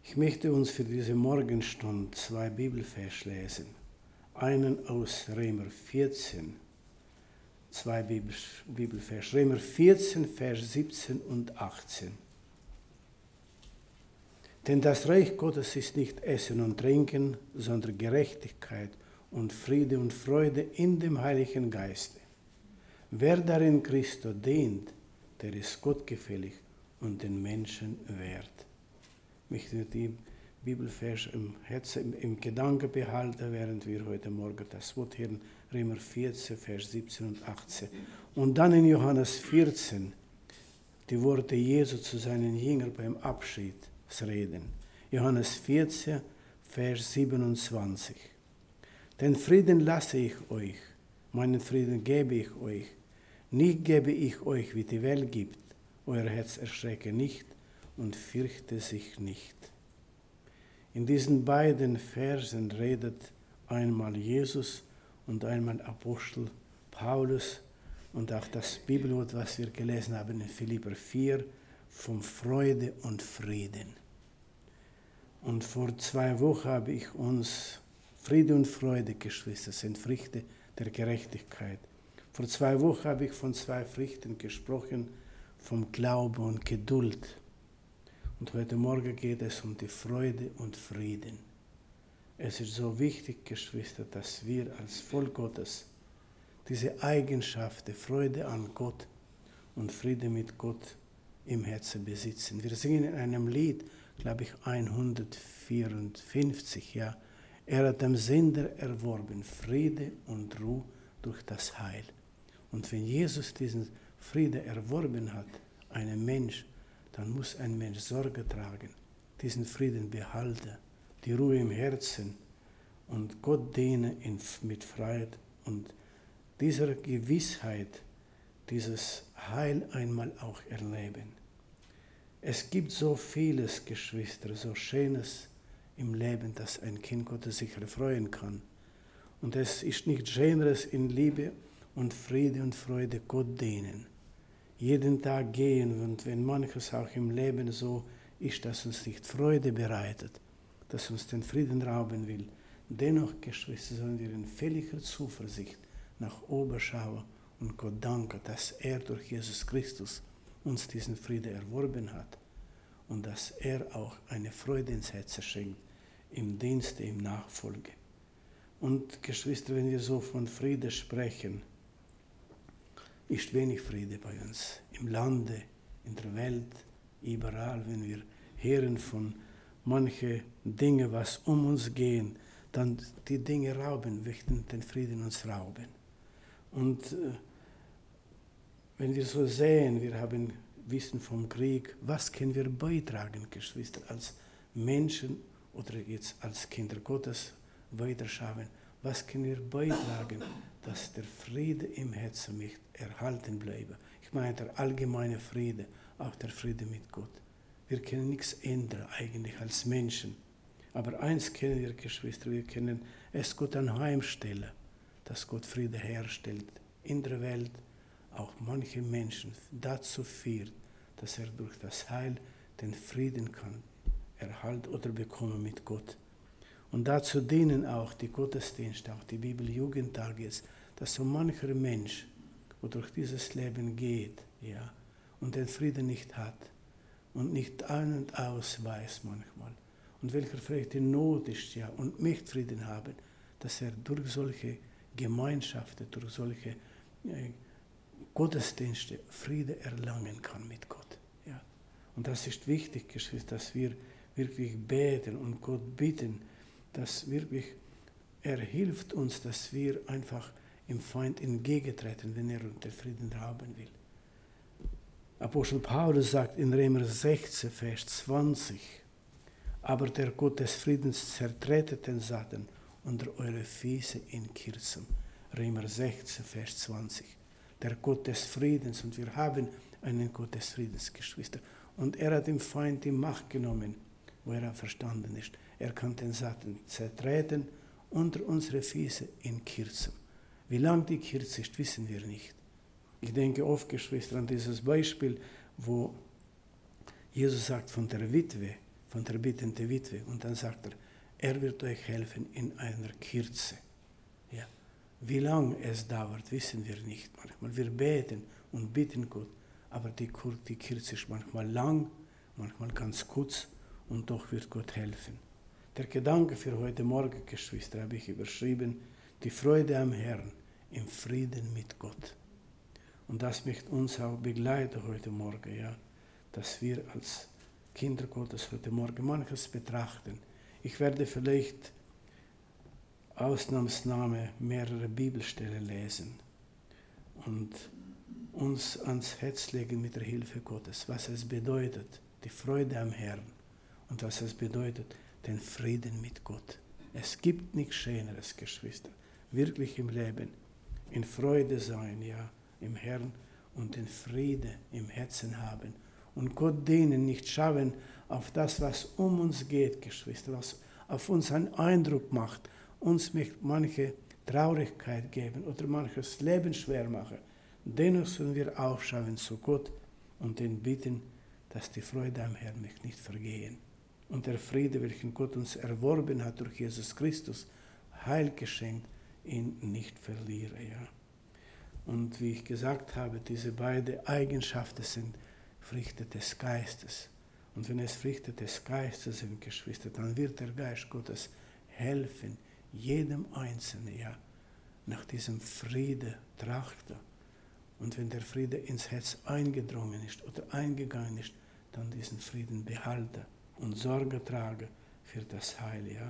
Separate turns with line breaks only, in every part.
Ich möchte uns für diese Morgenstunde 2 Bibelverse lesen. Einen aus Römer 14, 2 Bibelverse. Römer 14, Vers 17 und 18. Denn das Reich Gottes ist nicht Essen und Trinken, sondern Gerechtigkeit und Friede und Freude in dem Heiligen Geiste. Wer darin Christo dient, der ist gottgefällig und den Menschen wert. Ich möchte die Bibelvers im Herzen, im Gedanken behalten, während wir heute Morgen das Wort hören, Römer 14, Vers 17 und 18. Und dann in Johannes 14 die Worte Jesu zu seinen Jüngern beim Abschiedsreden. Johannes 14, Vers 27. Den Frieden lasse ich euch, meinen Frieden gebe ich euch. Nicht gebe ich euch, wie die Welt gibt. Euer Herz erschrecke nicht und fürchte sich nicht. In diesen beiden Versen redet einmal Jesus und einmal Apostel Paulus und auch das Bibelwort, was wir gelesen haben in Philipper 4, von Freude und Frieden. Und vor 2 Wochen habe ich uns Friede und Freude, Geschwister, sind Früchte der Gerechtigkeit. Vor 2 Wochen habe ich von 2 Früchten gesprochen, vom Glauben und Geduld. Und heute Morgen geht es um die Freude und Frieden. Es ist so wichtig, Geschwister, dass wir als Volk Gottes diese Eigenschaft der Freude an Gott und Friede mit Gott im Herzen besitzen. Wir singen in einem Lied, glaube ich, 154, ja. Er hat dem Sünder erworben Friede und Ruhe durch das Heil. Und wenn Jesus diesen Friede erworben hat, einem Mensch, dann muss ein Mensch Sorge tragen, diesen Frieden behalten, die Ruhe im Herzen und Gott dienen mit Freiheit und dieser Gewissheit, dieses Heil einmal auch erleben. Es gibt so vieles, Geschwister, so Schönes im Leben, dass ein Kind Gottes sich erfreuen kann. Und es ist nichts Schöneres in Liebe und Friede und Freude Gott dienen. Jeden Tag gehen und wenn manches auch im Leben so ist, dass uns nicht Freude bereitet, dass uns den Frieden rauben will, dennoch, Geschwister, sollen wir in völliger Zuversicht nach oben schauen und Gott danken, dass er durch Jesus Christus uns diesen Frieden erworben hat und dass er auch eine Freude ins Herz schenkt, im Dienste, im Nachfolge. Und Geschwister, wenn wir so von Friede sprechen, ist wenig Friede bei uns. Im Lande, in der Welt, überall, wenn wir hören von manchen Dingen, was um uns gehen, dann die Dinge rauben, möchten den Frieden uns rauben. Und wenn wir so sehen, wir haben Wissen vom Krieg, was können wir beitragen, Geschwister, als Menschen oder jetzt als Kinder Gottes weiterschauen, was können wir beitragen, dass der Friede im Herzen nicht erhalten bleibe. Ich meine der allgemeine Friede, auch der Friede mit Gott. Wir können nichts ändern eigentlich als Menschen. Aber eins können wir, Geschwister, wir können es Gott anheimstellen, dass Gott Friede herstellt in der Welt, auch manche Menschen dazu führt, dass er durch das Heil den Frieden kann erhalten oder bekommen mit Gott. Und dazu dienen auch die Gottesdienste, auch die Bibeljugendtage jetzt, dass so mancher Mensch, wo durch dieses Leben geht, ja, und den Frieden nicht hat und nicht ein und aus weiß manchmal, und welcher vielleicht in Not ist, ja, und möchte Frieden haben, dass er durch solche Gemeinschaften, durch solche Gottesdienste Friede erlangen kann mit Gott. Ja. Und das ist wichtig, Geschwister, dass wir wirklich beten und Gott bitten, dass wirklich er hilft uns, dass wir einfach im Feind entgegentreten, wenn er uns den Frieden rauben will. Apostel Paulus sagt in Römer 16, Vers 20, aber der Gott des Friedens zertretet den Satan unter eure Füße in Kürzem. Römer 16, Vers 20. Der Gott des Friedens, und wir haben einen Gott des Friedens, Geschwister. Und er hat dem Feind die Macht genommen, wo er verstanden ist. Er kann den Satan zertreten unter unsere Füße in Kürzem. Wie lang die Kürze ist, wissen wir nicht. Ich denke oft, Geschwister, an dieses Beispiel, wo Jesus sagt von der Witwe, von der bittenden Witwe. Und dann sagt er wird euch helfen in einer Kürze. Ja. Wie lange es dauert, wissen wir nicht manchmal. Wir beten und bitten Gott, aber die Kürze ist manchmal lang, manchmal ganz kurz und doch wird Gott helfen. Der Gedanke für heute Morgen, Geschwister, habe ich überschrieben, die Freude am Herrn im Frieden mit Gott. Und das möchte uns auch begleiten heute Morgen, ja, dass wir als Kinder Gottes heute Morgen manches betrachten. Ich werde vielleicht Ausnahmsnahme mehrere Bibelstellen lesen und uns ans Herz legen mit der Hilfe Gottes, was es bedeutet, die Freude am Herrn und was es bedeutet, den Frieden mit Gott. Es gibt nichts Schöneres, Geschwister, wirklich im Leben, in Freude sein, ja, im Herrn und den Friede im Herzen haben und Gott dienen, nicht schauen auf das, was um uns geht, Geschwister, was auf uns einen Eindruck macht, uns möchte manche Traurigkeit geben oder manches Leben schwer machen. Dennoch sollen wir aufschauen zu Gott und ihn bitten, dass die Freude am Herrn möchte nicht vergehen. Und der Friede, welchen Gott uns erworben hat durch Jesus Christus, Heil geschenkt, ihn nicht verliere. Ja. Und wie ich gesagt habe, diese beiden Eigenschaften sind Früchte des Geistes. Und wenn es Früchte des Geistes sind, Geschwister, dann wird der Geist Gottes helfen, jedem Einzelnen, ja, nach diesem Friede trachten. Und wenn der Friede ins Herz eingedrungen ist oder eingegangen ist, dann diesen Frieden behalten und Sorge tragen für das Heil. Ja.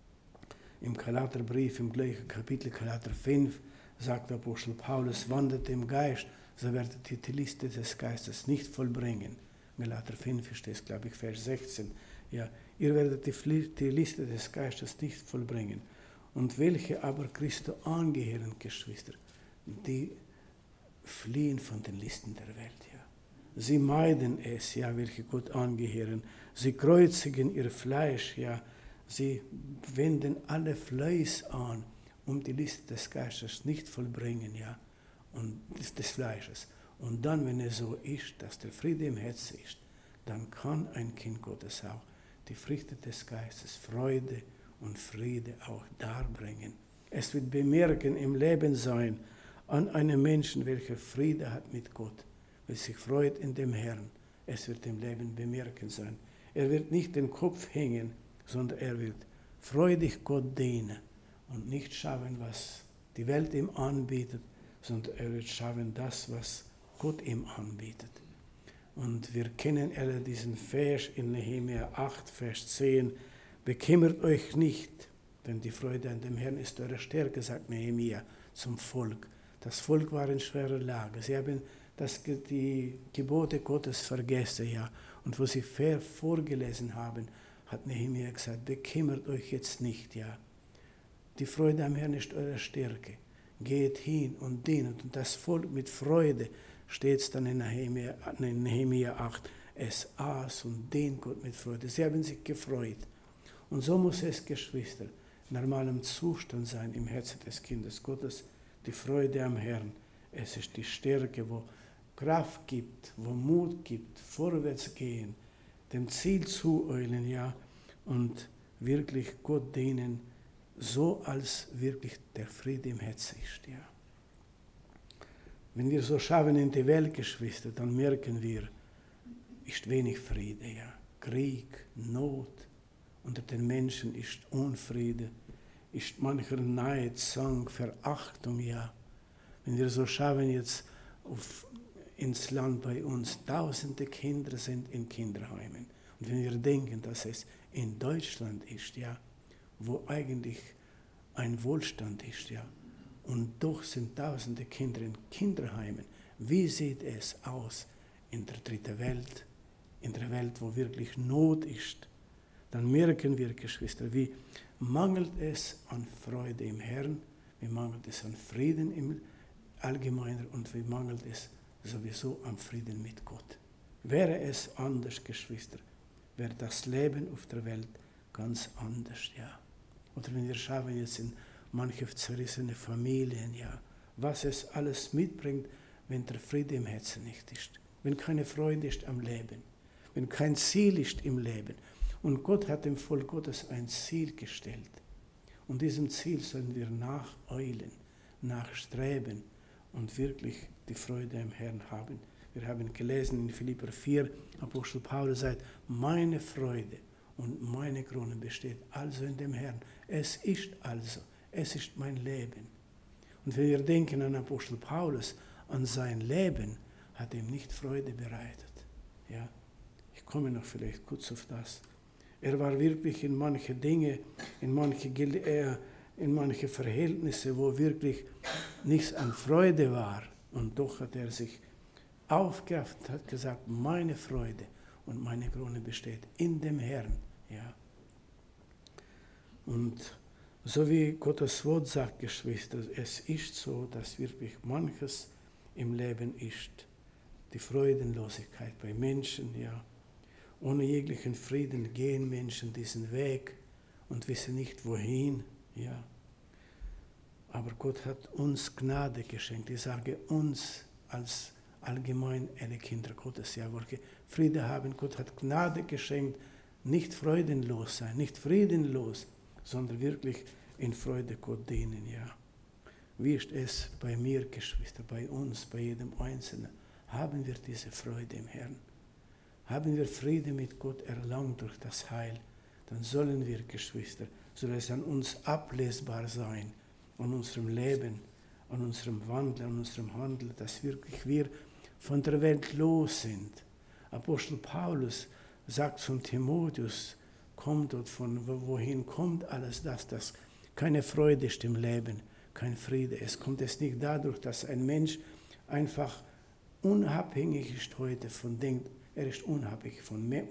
Im Galaterbrief, im gleichen Kapitel, Galater 5, sagt Apostel Paulus, wandert im Geist, so werdet ihr die Liste des Geistes nicht vollbringen. Galater 5 ist das, glaube ich, Vers 16. Ja, ihr werdet die Liste des Geistes nicht vollbringen. Und welche aber Christo angehören, Geschwister, die fliehen von den Listen der Welt. Ja. Sie meiden es, ja, welche Gott angehören. Sie kreuzigen ihr Fleisch, ja. Sie wenden alle Fleiß an, um die Liste des Geistes nicht vollbringen, ja, und des Fleisches. Und dann, wenn es so ist, dass der Friede im Herzen ist, dann kann ein Kind Gottes auch die Früchte des Geistes, Freude und Friede auch darbringen. Es wird bemerken im Leben sein an einem Menschen, welcher Friede hat mit Gott, weil sich freut in dem Herrn. Es wird im Leben bemerken sein. Er wird nicht den Kopf hängen, sondern er wird freudig Gott dienen und nicht schauen, was die Welt ihm anbietet, sondern er wird schauen, das, was Gott ihm anbietet. Und wir kennen alle diesen Vers in Nehemia 8, Vers 10. Bekümmert euch nicht, denn die Freude an dem Herrn ist eure Stärke, sagt Nehemia zum Volk. Das Volk war in schwerer Lage. Sie haben die Gebote Gottes vergessen, ja. Und wo sie vorgelesen haben, hat Nehemia gesagt, bekümmert euch jetzt nicht, ja. Die Freude am Herrn ist eure Stärke. Geht hin und dienet. Und das Volk mit Freude, steht es dann in Nehemia 8, es aß und dient Gott mit Freude. Sie haben sich gefreut. Und so muss es, Geschwister, in normalem Zustand sein im Herzen des Kindes Gottes, die Freude am Herrn. Es ist die Stärke, wo Kraft gibt, wo Mut gibt, vorwärts gehen, dem Ziel zueilen, ja, und wirklich Gott dienen, so als wirklich der Friede im Herzen ist, ja. Wenn wir so schauen in die Welt, Geschwister, dann merken wir, ist wenig Friede, ja. Krieg, Not, unter den Menschen ist Unfriede, ist mancher Neid, Zank, Verachtung, ja. Wenn wir so schauen jetzt ins Land bei uns, tausende Kinder sind in Kinderheimen. Und wenn wir denken, dass es in Deutschland ist, ja, wo eigentlich ein Wohlstand ist, ja, und doch sind tausende Kinder in Kinderheimen. Wie sieht es aus in der dritten Welt, in der Welt, wo wirklich Not ist? Dann merken wir, Geschwister, wie mangelt es an Freude im Herrn, wie mangelt es an Frieden im Allgemeinen und wie mangelt es sowieso an Frieden mit Gott. Wäre es anders, Geschwister, wäre das Leben auf der Welt ganz anders, ja. Oder wenn wir schauen jetzt in manche zerrissene Familien, ja, was es alles mitbringt, wenn der Friede im Herzen nicht ist, wenn keine Freude ist am Leben, wenn kein Ziel ist im Leben. Und Gott hat dem Volk Gottes ein Ziel gestellt. Und diesem Ziel sollen wir nacheilen, nachstreben und wirklich die Freude im Herrn haben. Wir haben gelesen in Philipper 4, Apostel Paulus sagt, meine Freude und meine Krone besteht also in dem Herrn. Es ist mein Leben. Und wenn wir denken an Apostel Paulus, an sein Leben, hat ihm nicht Freude bereitet. Ja? Ich komme noch vielleicht kurz auf das. Er war wirklich in manche Dinge, in manche Verhältnisse, wo wirklich nichts an Freude war. Und doch hat er sich aufgerafft und hat gesagt, meine Freude und meine Krone besteht in dem Herrn. Ja. Und so wie Gottes Wort sagt, Geschwister, es ist so, dass wirklich manches im Leben ist. Die Freudenlosigkeit bei Menschen, ja. Ohne jeglichen Frieden gehen Menschen diesen Weg und wissen nicht wohin, ja. Aber Gott hat uns Gnade geschenkt. Ich sage uns als allgemein alle Kinder Gottes, ja, welche Friede haben. Gott hat Gnade geschenkt, nicht freudenlos sein, nicht friedenlos, sondern wirklich in Freude Gott dienen, ja. Wie ist es bei mir, Geschwister, bei uns, bei jedem Einzelnen? Haben wir diese Freude im Herrn? Haben wir Friede mit Gott erlangt durch das Heil? Dann sollen wir, Geschwister, soll es an uns ablesbar sein, an unserem Leben, an unserem Wandel, an unserem Handeln, dass wirklich wir von der Welt los sind. Apostel Paulus sagt zum Timotheus, kommt dort von wohin kommt alles das, dass keine Freude ist im Leben, kein Friede. Es kommt es nicht dadurch, dass ein Mensch einfach unabhängig ist heute von denkt, er ist unabhängig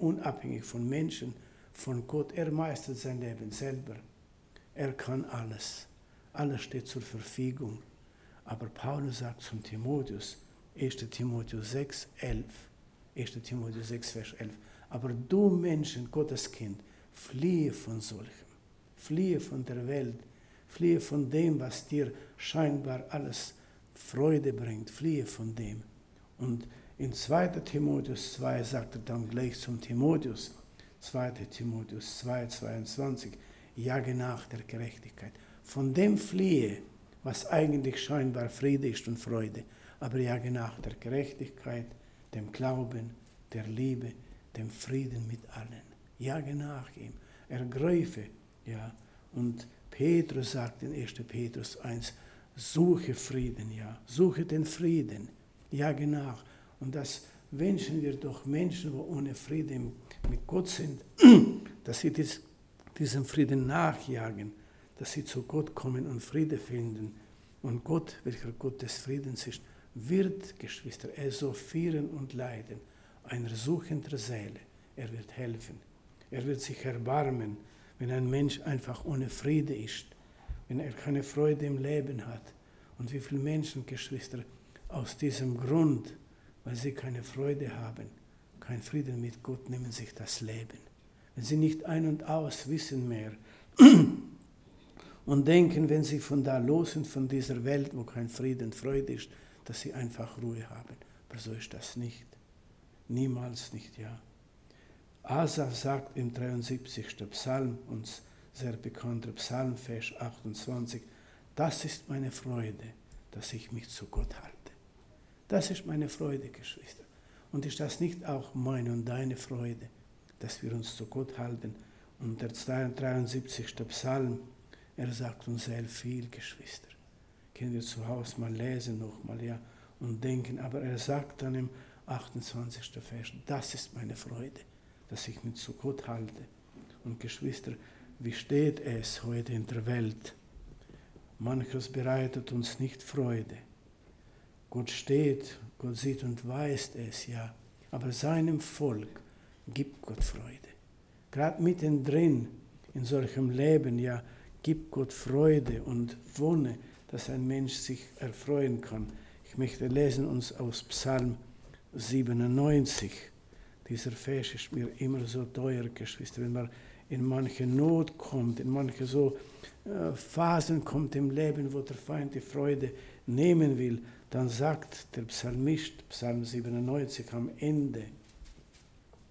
von Menschen, von Gott. Er meistert sein Leben selber. Er kann alles. Alles steht zur Verfügung. Aber Paulus sagt zum Timotheus, 1. Timotheus 6, 11, 1. Timotheus 6, Vers 11, aber du Menschen, Gottes Kind, fliehe von solchem, fliehe von der Welt, fliehe von dem, was dir scheinbar alles Freude bringt, fliehe von dem. Und in 2. Timotheus 2 sagt er dann gleich zum Timotheus, 2. Timotheus 2, 22, jage nach der Gerechtigkeit. Von dem fliehe, was eigentlich scheinbar Friede ist und Freude, aber jage nach der Gerechtigkeit, dem Glauben, der Liebe, dem Frieden mit allen. Jage nach ihm, ergreife, ja. Und Petrus sagt in 1. Petrus 1, suche Frieden, ja, suche den Frieden, jage nach. Und das wünschen wir doch Menschen, die ohne Frieden mit Gott sind, dass sie diesem Frieden nachjagen, dass sie zu Gott kommen und Friede finden. Und Gott, welcher Gott des Friedens ist, wird, Geschwister, er so führen und leiden, einer suchenden Seele. Er wird helfen. Er wird sich erbarmen, wenn ein Mensch einfach ohne Friede ist, wenn er keine Freude im Leben hat. Und wie viele Menschen, Geschwister, aus diesem Grund, weil sie keine Freude haben, keinen Frieden mit Gott, nehmen sich das Leben. Wenn sie nicht ein und aus wissen mehr und denken, wenn sie von da los sind, von dieser Welt, wo kein Frieden und Freude ist, dass sie einfach Ruhe haben. Aber so ist das nicht. Niemals nicht, ja. Asaf sagt im 73. Psalm, uns sehr bekannter Psalm, Vers 28, das ist meine Freude, dass ich mich zu Gott halte. Das ist meine Freude, Geschwister. Und ist das nicht auch meine und deine Freude, dass wir uns zu Gott halten? Und der 73. Psalm, er sagt uns sehr viel, Geschwister. Können wir zu Hause mal lesen nochmal, ja, und denken. Aber er sagt dann im 28. Vers, das ist meine Freude, dass ich mich zu Gott halte. Und Geschwister, wie steht es heute in der Welt? Manches bereitet uns nicht Freude. Gott steht, Gott sieht und weiß es, ja. Aber seinem Volk gibt Gott Freude. Gerade mittendrin in solchem Leben, ja, gibt Gott Freude und Wonne, dass ein Mensch sich erfreuen kann. Ich möchte lesen uns aus Psalm 97. Dieser Vers ist mir immer so teuer, Geschwister, wenn man in manche Not kommt, in manche so Phasen kommt im Leben, wo der Feind die Freude nehmen will, dann sagt der Psalmist, Psalm 97 am Ende,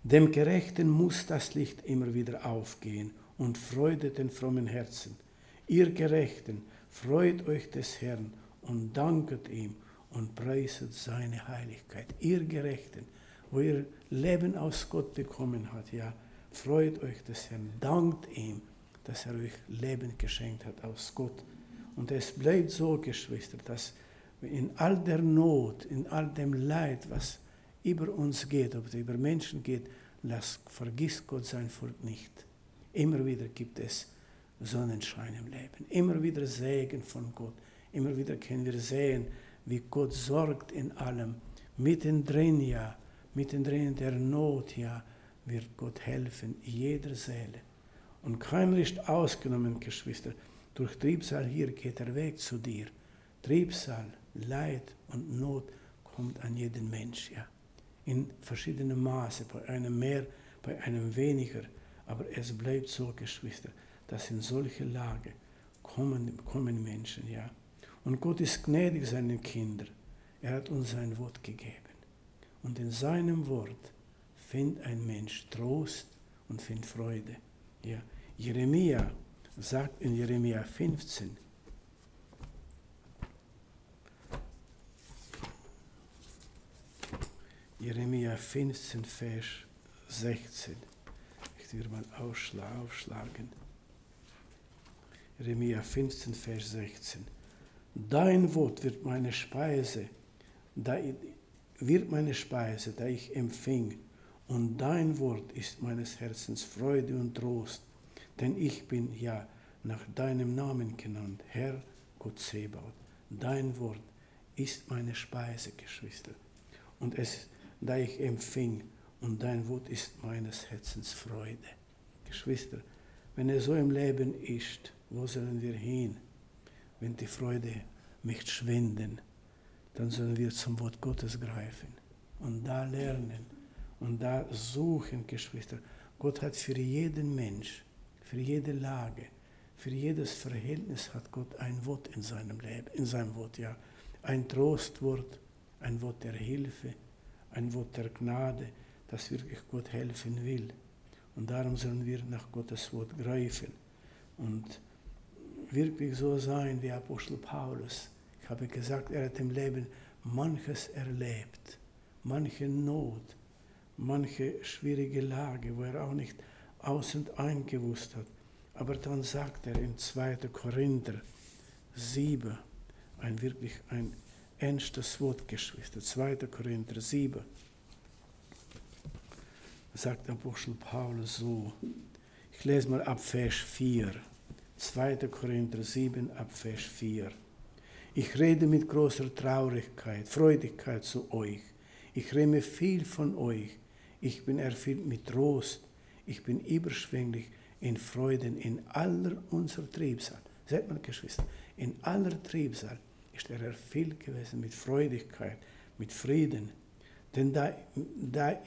Dem Gerechten muss das Licht immer wieder aufgehen und Freude den frommen Herzen. Ihr Gerechten, freut euch des Herrn und danket ihm und preiset seine Heiligkeit. Ihr Gerechten, wo ihr Leben aus Gott bekommen habt, ja, freut euch des Herrn, dankt ihm, dass er euch Leben geschenkt hat aus Gott. Und es bleibt so, Geschwister, dass in all der Not, in all dem Leid, was über uns geht, ob es über Menschen geht, vergisst Gott sein Volk nicht. Immer wieder gibt es Sonnenschein im Leben, immer wieder Segen von Gott, immer wieder können wir sehen, wie Gott sorgt in allem. Mittendrin, ja, mittendrin in der Not, ja, wird Gott helfen, jeder Seele. Und keiner ist ausgenommen, Geschwister. Durch Trübsal hier geht der Weg zu dir. Trübsal, Leid und Not kommt an jeden Mensch, ja. In verschiedenem Maße, bei einem mehr, bei einem weniger. Aber es bleibt so, Geschwister, dass in solche Lage kommen Menschen, ja. Und Gott ist gnädig seinen Kindern. Er hat uns sein Wort gegeben. Und in seinem Wort findet ein Mensch Trost und findet Freude. Ja. Jeremia sagt in Jeremia 15, Jeremia 15, Vers 16. Ich will mal aufschlagen. Jeremia 15, Vers 16. Dein Wort wird meine Speise, da ich empfing, und dein Wort ist meines Herzens Freude und Trost, denn ich bin ja nach deinem Namen genannt, Herr Gott Zebaoth. Dein Wort ist meine Speise, Geschwister. Und da ich empfing, und dein Wort ist meines Herzens Freude. Geschwister, wenn es so im Leben ist, wo sollen wir hin? Wenn die Freude möchte schwinden, dann sollen wir zum Wort Gottes greifen und da lernen und da suchen, Geschwister. Gott hat für jeden Mensch, für jede Lage, für jedes Verhältnis hat Gott ein Wort in seinem Leben, in seinem Wort, ja. Ein Trostwort, ein Wort der Hilfe, ein Wort der Gnade, das wirklich Gott helfen will. Und darum sollen wir nach Gottes Wort greifen und wirklich so sein wie Apostel Paulus. Ich habe gesagt, er hat im Leben manches erlebt, manche Not, manche schwierige Lage, wo er auch nicht aus und ein gewusst hat. Aber dann sagt er in 2. Korinther 7, wirklich ein ernstes Wort, Geschwister, 2. Korinther 7, sagt Apostel Paulus so, ich lese mal ab Vers 4, 2. Korinther 7, ab Vers 4. Ich rede mit großer Traurigkeit, Freudigkeit zu euch. Ich rede viel von euch. Ich bin erfüllt mit Trost. Ich bin überschwänglich in Freuden in aller unserer Trübsal. Seht mal, Geschwister, in aller Trübsal ist er erfüllt gewesen mit Freudigkeit, mit Frieden. Denn da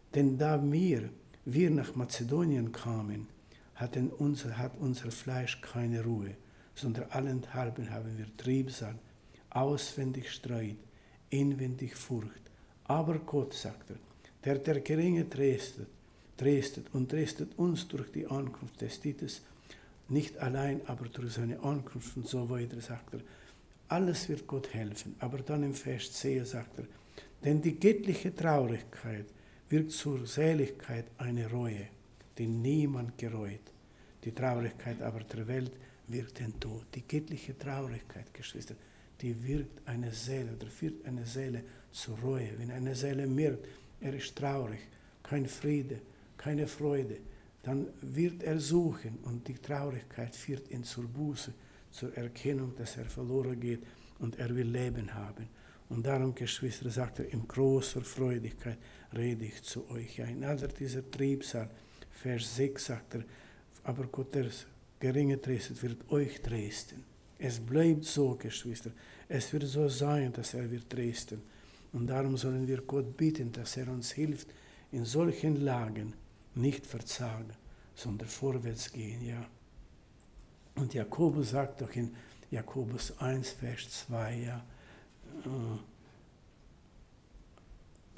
wir nach Mazedonien kamen, hat unser Fleisch keine Ruhe, sondern allenthalben haben wir Trübsal, auswendig Streit, inwendig Furcht. Aber Gott, sagt er, der Geringe tröstet uns durch die Ankunft des Titus, nicht allein, aber durch seine Ankunft und so weiter, sagt er. Alles wird Gott helfen. Aber dann im Vers 10 sagt er, denn die göttliche Traurigkeit wirkt zur Seligkeit eine Reue, die niemand gereut. Die Traurigkeit aber der Welt wirkt den Tod. Die göttliche Traurigkeit, Geschwister, die wirkt eine Seele oder führt eine Seele zur Reue. Wenn eine Seele merkt, er ist traurig, kein Friede, keine Freude, dann wird er suchen und die Traurigkeit führt ihn zur Buße, zur Erkennung, dass er verloren geht und er will Leben haben. Und darum, Geschwister, sagt er, in großer Freudigkeit rede ich zu euch. Ja, in aller dieser Trübsal, Vers 6 sagt er, aber Gott, der Geringe tröstet, wird euch trösten. Es bleibt so, Geschwister. Es wird so sein, dass er wird trösten. Und darum sollen wir Gott bitten, dass er uns hilft, in solchen Lagen nicht verzagen, sondern vorwärts gehen, ja. Und Jakobus sagt doch in Jakobus 1, Vers 2, ja,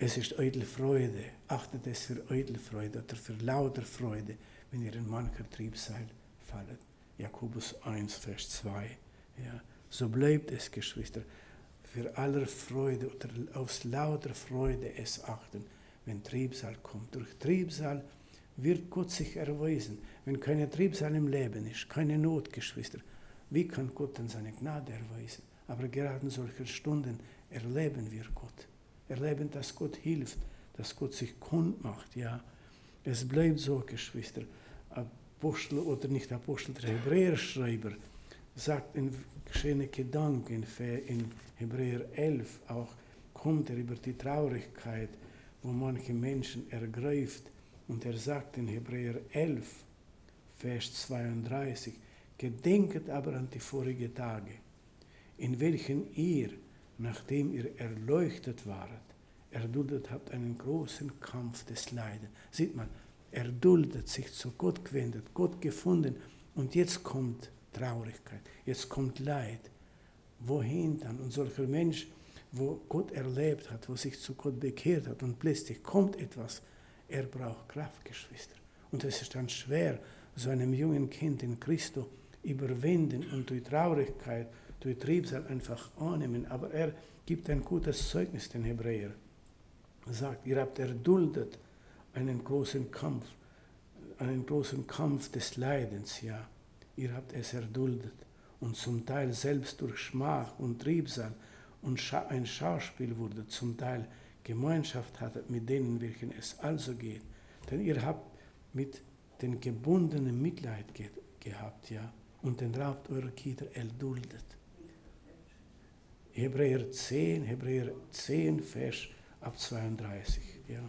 es ist eitle Freude, achtet es für eitle Freude oder für lauter Freude, wenn ihr in mancher Triebsal fallet. Jakobus 1, Vers 2. Ja. So bleibt es, Geschwister, für aller Freude oder aus lauter Freude es achten, wenn Triebsal kommt. Durch Triebsal wird Gott sich erweisen. Wenn keine Triebsal im Leben ist, keine Not, Geschwister, wie kann Gott denn seine Gnade erweisen? Aber gerade in solchen Stunden erleben wir Gott. Erleben, dass Gott hilft, dass Gott sich kund macht. Ja. Es bleibt so, Geschwister. Apostel oder nicht Apostel, der Hebräerschreiber sagt in schönen Gedanken in Hebräer 11 auch, kommt er über die Traurigkeit, wo manche Menschen ergreift. Und er sagt in Hebräer 11, Vers 32, gedenket aber an die vorigen Tage, in welchen ihr, nachdem ihr erleuchtet waret, erduldet habt einen großen Kampf des Leidens. Sieht man, erduldet, sich zu Gott gewendet, Gott gefunden und jetzt kommt Traurigkeit, jetzt kommt Leid. Wohin dann? Und solcher Mensch, wo Gott erlebt hat, wo sich zu Gott bekehrt hat und plötzlich kommt etwas, er braucht Kraft, Geschwister. Und es ist dann schwer, so einem jungen Kind in Christo überwinden und durch Traurigkeit, durch Triebsal einfach annehmen. Aber er gibt ein gutes Zeugnis den Hebräer. Er sagt, ihr habt erduldet einen großen Kampf des Leidens, ja. Ihr habt es erduldet und zum Teil selbst durch Schmach und Triebsal und ein Schauspiel wurde, zum Teil Gemeinschaft hattet mit denen, welchen es also geht. Denn ihr habt mit den Gebundenen Mitleid gehabt, ja, und den Raub eurer Kinder erduldet. Hebräer 10, Vers ab 32, ja.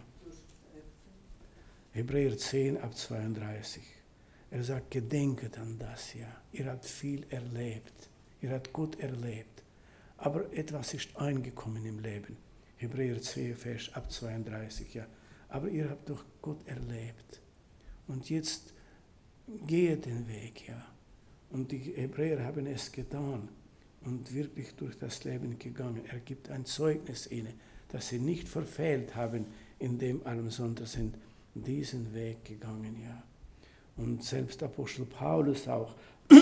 Hebräer 10 ab 32. Er sagt, gedenket an das, ja. Ihr habt viel erlebt. Ihr habt Gott erlebt. Aber etwas ist eingekommen im Leben. Hebräer 10, Vers ab 32, ja. Aber ihr habt doch Gott erlebt. Und jetzt geht den Weg, ja. Und die Hebräer haben es getan und wirklich durch das Leben gegangen. Er gibt ein Zeugnis ihnen, dass sie nicht verfehlt haben in dem allem, sondern sind diesen Weg gegangen, ja. Und selbst Apostel Paulus auch,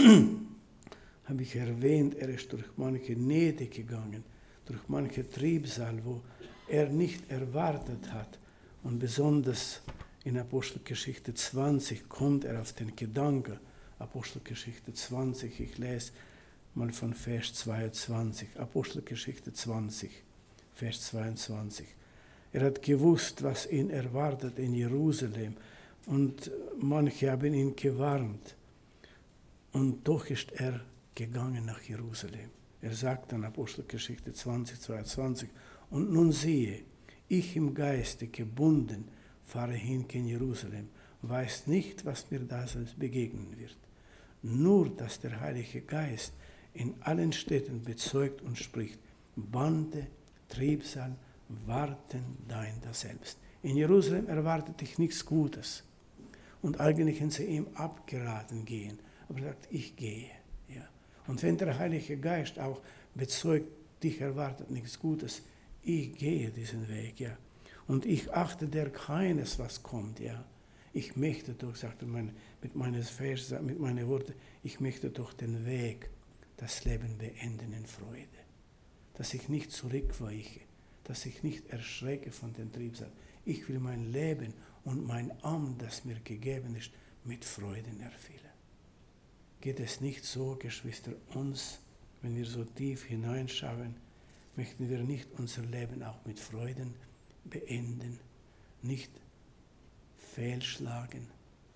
habe ich erwähnt, er ist durch manche Nöte gegangen, durch manche Triebsal, wo er nicht erwartet hat. Und besonders in Apostelgeschichte 20 kommt er auf den Gedanken, Apostelgeschichte 20, ich lese mal von Vers 22, Apostelgeschichte 20, Vers 22. Er hat gewusst, was ihn erwartet in Jerusalem. Und manche haben ihn gewarnt. Und doch ist er gegangen nach Jerusalem. Er sagt dann Apostelgeschichte 20, 22, und nun siehe, ich im Geiste gebunden fahre hin gen Jerusalem, weiß nicht, was mir da begegnen wird. Nur, dass der Heilige Geist in allen Städten bezeugt und spricht, Bande, Triebsal, warten dein daselbst. In Jerusalem erwartet dich nichts Gutes. Und eigentlich können sie ihm abgeraten gehen. Aber er sagt, ich gehe. Ja. Und wenn der Heilige Geist auch bezeugt, dich erwartet nichts Gutes, ich gehe diesen Weg. Ja. Und ich achte der keines, was kommt. Ja. Ich möchte doch, sagte mit meinen Worten, ich möchte doch den Weg, das Leben beenden in Freude. Dass ich nicht zurückweiche, dass ich nicht erschrecke von den Triebsal. Ich will mein Leben und mein Amt, das mir gegeben ist, mit Freuden erfüllen. Geht es nicht so, Geschwister, uns, wenn wir so tief hineinschauen, möchten wir nicht unser Leben auch mit Freuden beenden, nicht fehlschlagen.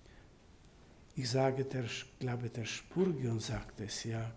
Ich glaube, der Spurgeon sagt es, ja,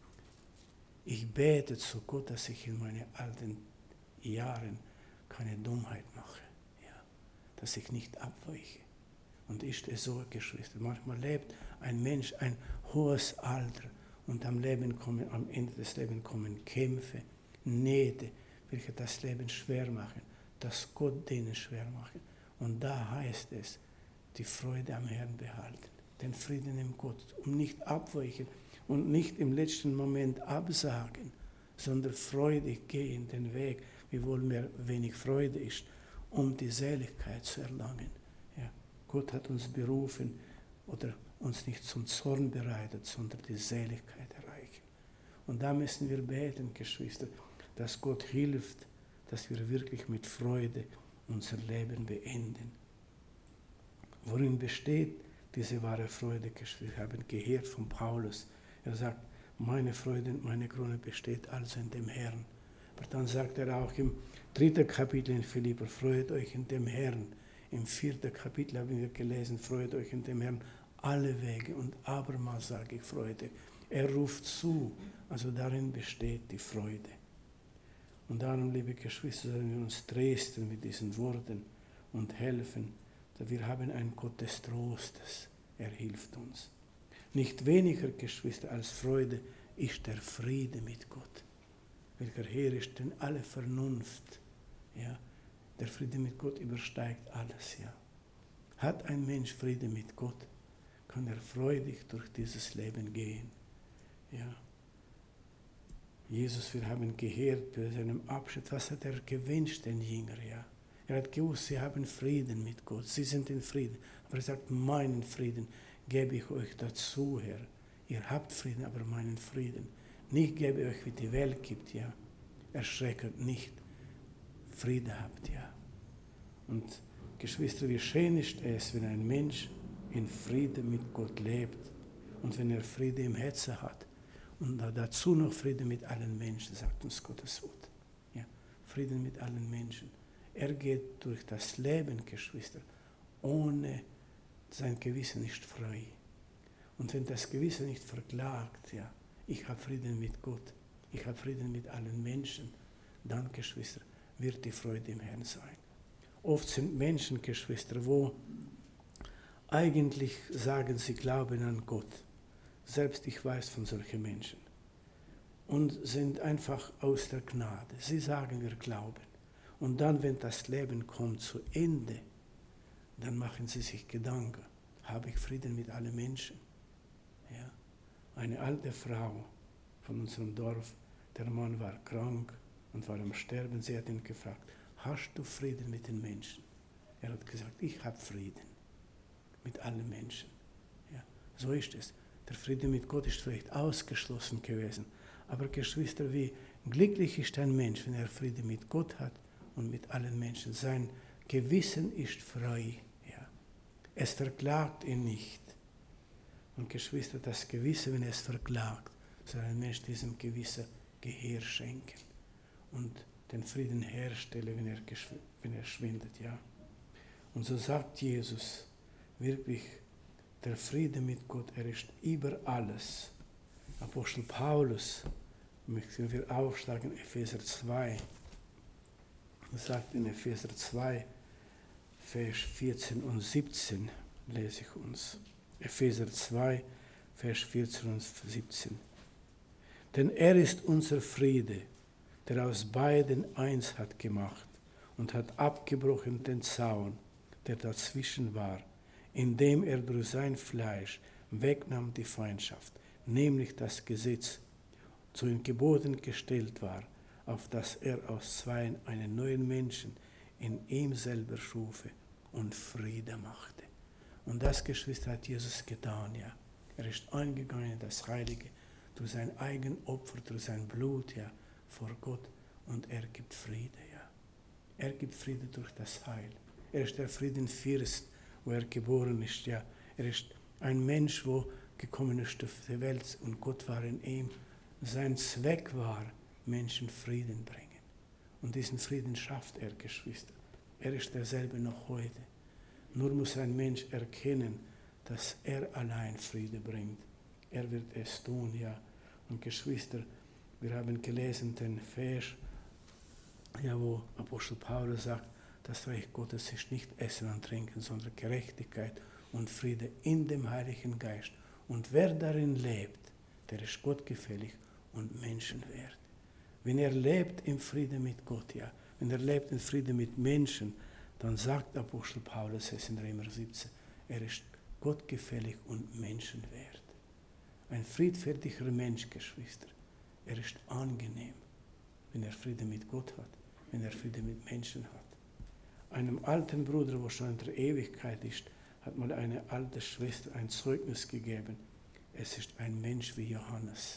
ich bete zu Gott, dass ich in meinen alten Jahren keine Dummheit mache, ja, dass ich nicht abweiche. Und ist es so, Geschwister, manchmal lebt ein Mensch ein hohes Alter und am Ende des Lebens kommen Kämpfe, Nöte, welche das Leben schwer machen, das Gott denen schwer machen. Und da heißt es, die Freude am Herrn behalten, den Frieden im Gott und nicht abweichen und nicht im letzten Moment absagen, sondern freudig gehen den Weg, wiewohl mir wenig Freude ist. um die Seligkeit zu erlangen. Ja, Gott hat uns berufen oder uns nicht zum Zorn bereitet, sondern die Seligkeit erreichen. Und da müssen wir beten, Geschwister, dass Gott hilft, dass wir wirklich mit Freude unser Leben beenden. Worin besteht diese wahre Freude, Geschwister? Wir haben gehört von Paulus. Er sagt, meine Freude und meine Krone besteht also in dem Herrn. Aber dann sagt er auch im 3. Kapitel in Philipper, freut euch in dem Herrn. Im 4. Kapitel haben wir gelesen, freut euch in dem Herrn alle Wege. Und abermals sage ich Freude. Er ruft zu, also darin besteht die Freude. Und darum, liebe Geschwister, sollen wir uns trösten mit diesen Worten und helfen. Wir haben einen Gott des Trostes. Er hilft uns. Nicht weniger, Geschwister, als Freude ist der Friede mit Gott, welcher herrscht in alle Vernunft. Ja, der Friede mit Gott übersteigt alles. Ja. Hat ein Mensch Friede mit Gott, kann er freudig durch dieses Leben gehen. Ja. Jesus, wir haben gehört bei seinem Abschied, was hat er gewünscht, den Jünger, ja. Er hat gewusst, sie haben Frieden mit Gott, sie sind in Frieden. Aber er sagt, meinen Frieden gebe ich euch dazu, Herr. Ihr habt Frieden, aber meinen Frieden. Nicht gebe euch, wie die Welt gibt, ja. Erschrecket nicht. Friede habt, ja. Und Geschwister, wie schön ist es, wenn ein Mensch in Frieden mit Gott lebt und wenn er Friede im Herzen hat und dazu noch Frieden mit allen Menschen, sagt uns Gottes Wort. Ja. Frieden mit allen Menschen. Er geht durch das Leben, Geschwister, ohne sein Gewissen nicht frei. Und wenn das Gewissen nicht verklagt, ja, ich habe Frieden mit Gott, ich habe Frieden mit allen Menschen, dann, Geschwister, wird die Freude im Herrn sein. Oft sind Menschen, Geschwister, wo eigentlich sagen, sie glauben an Gott. Selbst ich weiß von solchen Menschen. Und sind einfach aus der Gnade. Sie sagen, wir glauben. Und dann, wenn das Leben kommt zu Ende, dann machen sie sich Gedanken, habe ich Frieden mit allen Menschen? Ja. Eine alte Frau von unserem Dorf, der Mann war krank und war am Sterben. Sie hat ihn gefragt, hast du Frieden mit den Menschen? Er hat gesagt, ich habe Frieden mit allen Menschen. Ja. So ist es. Der Friede mit Gott ist vielleicht ausgeschlossen gewesen. Aber Geschwister, wie glücklich ist ein Mensch, wenn er Friede mit Gott hat und mit allen Menschen. Sein Gewissen ist frei. Ja. Es verklagt ihn nicht. Und Geschwister, das Gewissen, wenn es verklagt, soll ein Mensch diesem Gewissen Gehör schenken und den Frieden herstellen, wenn er schwindet. Ja. Und so sagt Jesus wirklich, der Friede mit Gott, er ist über alles. Apostel Paulus, möchten wir aufschlagen, Epheser 2, sagt in Epheser 2, Vers 14 und 17, lese ich uns. Epheser 2, Vers 14 und 17. Denn er ist unser Friede, der aus beiden eins hat gemacht und hat abgebrochen den Zaun, der dazwischen war, indem er durch sein Fleisch wegnahm die Feindschaft, nämlich das Gesetz, zu den Geboten gestellt war, auf das er aus zweien einen neuen Menschen in ihm selber schufe und Friede machte. Und das, Geschwister, hat Jesus getan, ja. Er ist eingegangen in das Heilige, durch sein eigen Opfer, durch sein Blut, ja, vor Gott, und er gibt Friede, ja. Er gibt Friede durch das Heil. Er ist der Friedenfürst, wo er geboren ist, ja. Er ist ein Mensch, wo gekommen ist auf die Welt und Gott war in ihm. Sein Zweck war, Menschen Frieden bringen. Und diesen Frieden schafft er, Geschwister. Er ist derselbe noch heute. Nur muss ein Mensch erkennen, dass er allein Friede bringt. Er wird es tun, ja. Und Geschwister, wir haben gelesen den Vers, ja, wo Apostel Paulus sagt, das Reich Gottes ist nicht Essen und Trinken, sondern Gerechtigkeit und Friede in dem Heiligen Geist. Und wer darin lebt, der ist gottgefällig und menschenwert. Wenn er lebt im Frieden mit Gott, ja, wenn er lebt im Frieden mit Menschen, dann sagt Apostel Paulus es in Römer 17, er ist gottgefällig und menschenwert. Ein friedfertiger Mensch, Geschwister, er ist angenehm, wenn er Frieden mit Gott hat, wenn er Frieden mit Menschen hat. Einem alten Bruder, der schon in der Ewigkeit ist, hat mal eine alte Schwester ein Zeugnis gegeben. Es ist ein Mensch wie Johannes.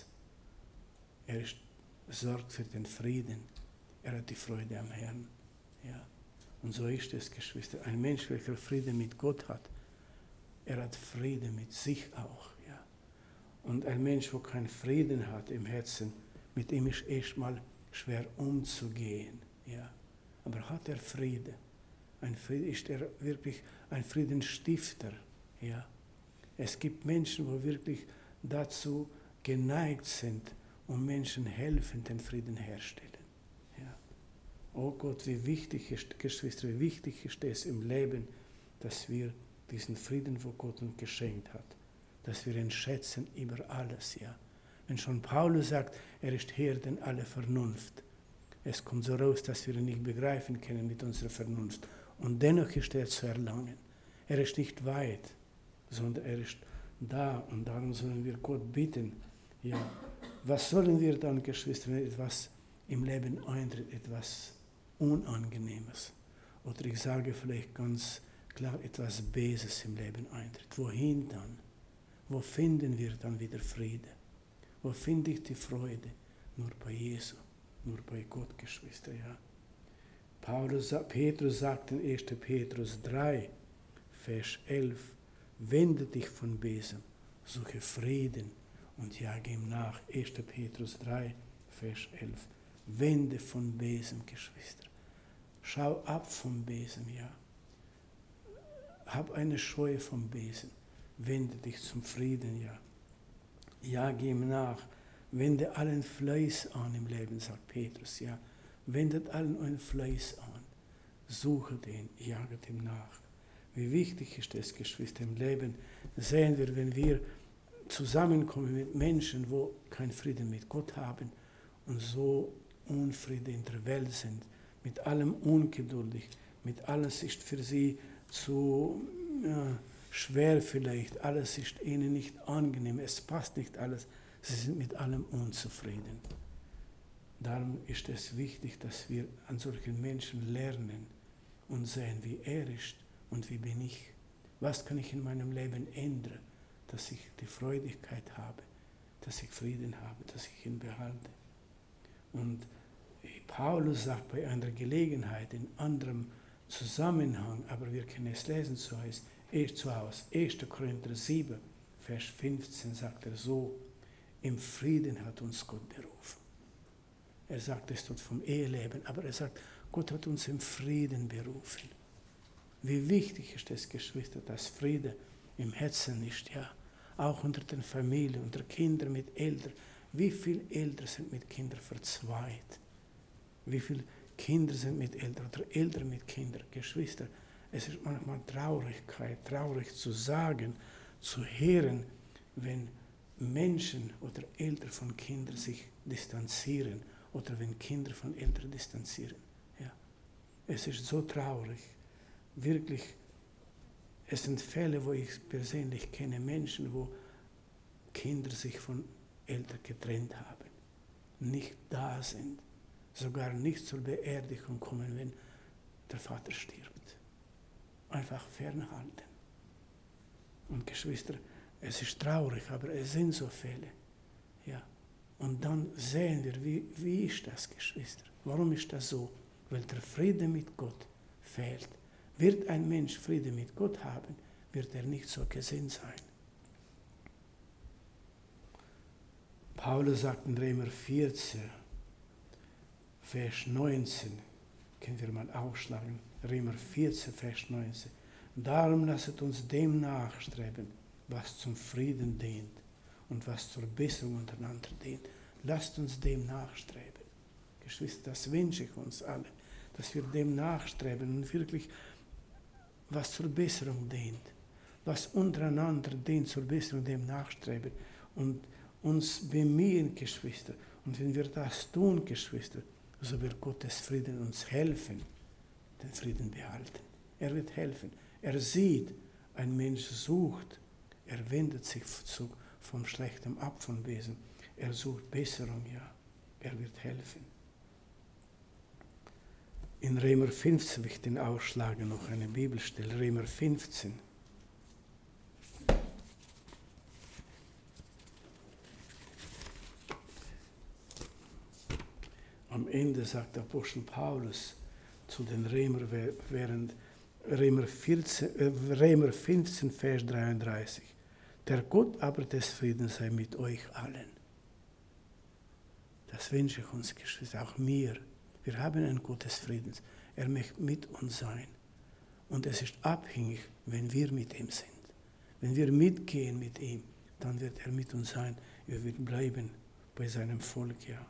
Sorgt für den Frieden. Er hat die Freude am Herrn. Ja. Und so ist es, Geschwister. Ein Mensch, welcher Frieden mit Gott hat, er hat Frieden mit sich auch. Ja. Und ein Mensch, der keinen Frieden hat im Herzen, mit ihm ist erstmal schwer umzugehen. Ja. Aber hat er Frieden? Ist er wirklich ein Friedensstifter? Ja. Es gibt Menschen, die wirklich dazu geneigt sind, und Menschen helfen, den Frieden herstellen. Ja. Oh Gott, wie wichtig ist, Geschwister, wie wichtig ist es im Leben, dass wir diesen Frieden, wo Gott uns geschenkt hat, dass wir ihn schätzen über alles. Ja. Wenn schon Paulus sagt, er ist Herr denn alle Vernunft, es kommt so raus, dass wir ihn nicht begreifen können mit unserer Vernunft. Und dennoch ist er zu erlangen. Er ist nicht weit, sondern er ist da. Und darum sollen wir Gott bitten. Ja, was sollen wir dann, Geschwister, wenn etwas im Leben eintritt, etwas Unangenehmes? Oder ich sage vielleicht ganz klar, etwas Böses im Leben eintritt. Wohin dann? Wo finden wir dann wieder Friede? Wo finde ich die Freude? Nur bei Jesu, nur bei Gott, Geschwister, ja. Petrus sagt in 1. Petrus 3, Vers 11, wende dich von Bösem, suche Frieden und jage ihm nach. 1. Petrus 3, Vers 11, wende von Bösem, Geschwister. Schau ab vom Bösem, ja. Hab eine Scheu vom Bösen. Wende dich zum Frieden, ja. Jage ihm nach. Wende allen Fleiß an im Leben, sagt Petrus, ja. Wendet allen euren Fleiß an. Suche den, jaget ihm nach. Wie wichtig ist es, Geschwister, im Leben sehen wir, wenn wir zusammenkommen mit Menschen, wo keinen Frieden mit Gott haben und so Unfriede in der Welt sind, mit allem ungeduldig, mit alles ist für sie zu schwer vielleicht, alles ist ihnen nicht angenehm, es passt nicht alles, sie sind mit allem unzufrieden. Darum ist es wichtig, dass wir an solchen Menschen lernen und sehen, wie er ist und wie bin ich. Was kann ich in meinem Leben ändern, dass ich die Freudigkeit habe, dass ich Frieden habe, dass ich ihn behalte. Und Paulus sagt bei einer Gelegenheit, in anderem Zusammenhang, aber wir können es lesen, so heißt es aus 1. Korinther 7, Vers 15 sagt er so, im Frieden hat uns Gott berufen. Er sagt es dort vom Eheleben, aber er sagt, Gott hat uns im Frieden berufen. Wie wichtig ist es, Geschwister, dass Friede im Herzen ist, ja. Auch unter den Familien, unter Kindern mit Eltern. Wie viele Eltern sind mit Kindern verzweit? Wie viele Kinder sind mit Eltern oder Eltern mit Kindern? Geschwister, es ist manchmal traurig zu sagen, zu hören, wenn Menschen oder Eltern von Kindern sich distanzieren oder wenn Kinder von Eltern distanzieren. Ja. Es ist so traurig. Wirklich, es sind Fälle, wo ich persönlich kenne, Menschen, wo Kinder sich von Eltern getrennt haben, nicht da sind, sogar nicht zur Beerdigung kommen, wenn der Vater stirbt. Einfach fernhalten. Und Geschwister, es ist traurig, aber es sind so Fälle. Ja. Und dann sehen wir, wie ist das, Geschwister? Warum ist das so? Weil der Friede mit Gott fehlt. Wird ein Mensch Friede mit Gott haben, wird er nicht so gesinnt sein. Paulus sagt in Römer 14, Vers 19, können wir mal aufschlagen, Römer 14, Vers 19. Darum lasset uns dem nachstreben, was zum Frieden dient und was zur Besserung untereinander dient. Lasst uns dem nachstreben. Geschwister, das wünsche ich uns alle, dass wir dem nachstreben und wirklich was zur Besserung dient, was untereinander dient, zur Besserung dem nachstreben und uns bemühen, Geschwister. Und wenn wir das tun, Geschwister, so wird Gottes Frieden uns helfen, den Frieden behalten. Er wird helfen. Er sieht, ein Mensch sucht, er wendet sich vom Schlechten ab, vom Bösen. Er sucht Besserung, ja. Er wird helfen. In Römer 15 will ich den ausschlagen, noch eine Bibelstelle, Römer 15. Am Ende sagt der Apostel Paulus zu den Römer, während Römer 15, Vers 33. Der Gott aber des Friedens sei mit euch allen. Das wünsche ich uns, Geschwister, auch mir. Wir haben einen Gott des Friedens. Er möchte mit uns sein. Und es ist abhängig, wenn wir mit ihm sind. Wenn wir mitgehen mit ihm, dann wird er mit uns sein. Wir werden bleiben bei seinem Volk, ja.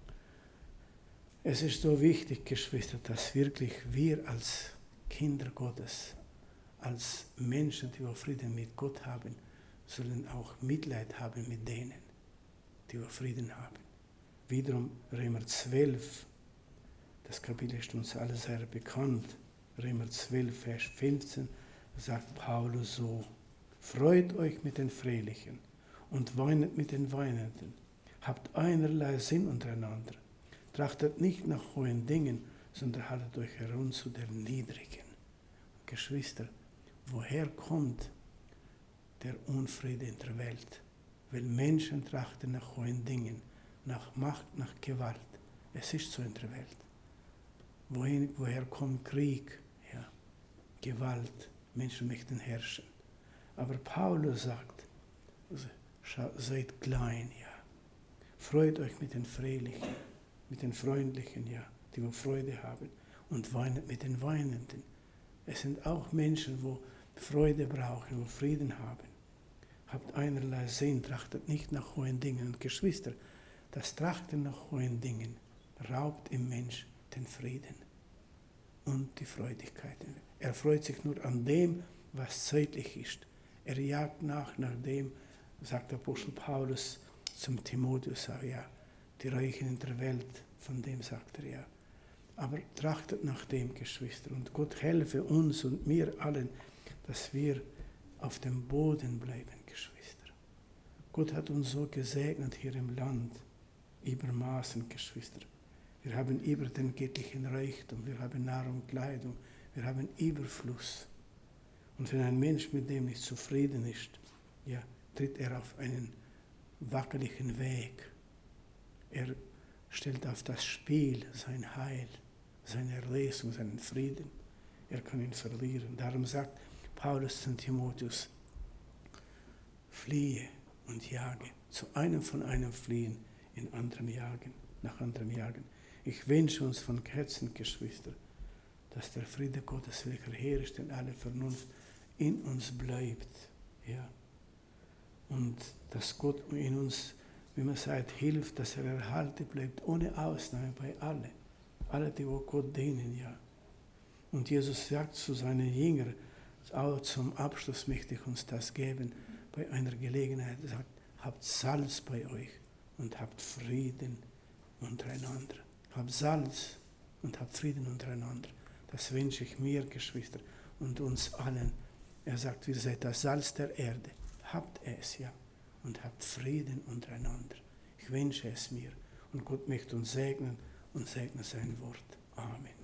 Es ist so wichtig, Geschwister, dass wirklich wir als Kinder Gottes, als Menschen, die Frieden mit Gott haben, sollen auch Mitleid haben mit denen, die Frieden haben. Wiederum Römer 12, das Kapitel ist uns alle sehr bekannt. Römer 12, Vers 15 sagt Paulus so: Freut euch mit den Fröhlichen und weinet mit den Weinenden. Habt einerlei Sinn untereinander. Trachtet nicht nach hohen Dingen, sondern haltet euch herum zu den Niedrigen. Geschwister, woher kommt der Unfriede in der Welt? Weil Menschen trachten nach hohen Dingen, nach Macht, nach Gewalt. Es ist so in der Welt. Woher kommt Krieg? Ja, Gewalt. Menschen möchten herrschen. Aber Paulus sagt, seid klein, ja. Freut euch mit den Fröhlichen, mit den Freundlichen, ja, die Freude haben. Und weinet mit den Weinenden. Es sind auch Menschen, wo Freude brauchen, wo Frieden haben. Habt einerlei Sinn, trachtet nicht nach hohen Dingen. Und Geschwister, das Trachten nach hohen Dingen raubt im Mensch den Frieden und die Freudigkeit. Er freut sich nur an dem, was zeitlich ist. Er jagt nach dem, sagt der Apostel Paulus zum Timotheus, ja, die Reichen in der Welt, von dem sagt er ja. Aber trachtet nach dem, Geschwister, und Gott helfe uns und mir allen, dass wir auf dem Boden bleiben, Geschwister. Gott hat uns so gesegnet hier im Land, übermaßen, Geschwister. Wir haben über den göttlichen Reichtum, wir haben Nahrung, Kleidung, wir haben Überfluss. Und wenn ein Mensch mit dem nicht zufrieden ist, ja, tritt er auf einen wackeligen Weg. Er stellt auf das Spiel sein Heil, seine Erlösung, seinen Frieden. Er kann ihn verlieren. Darum sagt Paulus zu Timotheus, fliehe und jage. Zu einem von einem fliehen, in anderem jagen, nach anderem jagen. Ich wünsche uns von Herzen, Geschwister, dass der Friede Gottes, welcher herrscht in aller Vernunft, in uns bleibt. Ja. Und dass Gott in uns, wie man sagt, hilft, dass er erhalten bleibt, ohne Ausnahme bei allen. Alle, die Gott dienen, ja. Und Jesus sagt zu seinen Jüngern, auch zum Abschluss möchte ich uns das geben, bei einer Gelegenheit, er sagt, habt Salz bei euch und habt Frieden untereinander. Habt Salz und habt Frieden untereinander. Das wünsche ich mir, Geschwister, und uns allen. Er sagt, ihr seid das Salz der Erde. Habt es, ja, und habt Frieden untereinander. Ich wünsche es mir. Und Gott möchte uns segnen und segne sein Wort. Amen.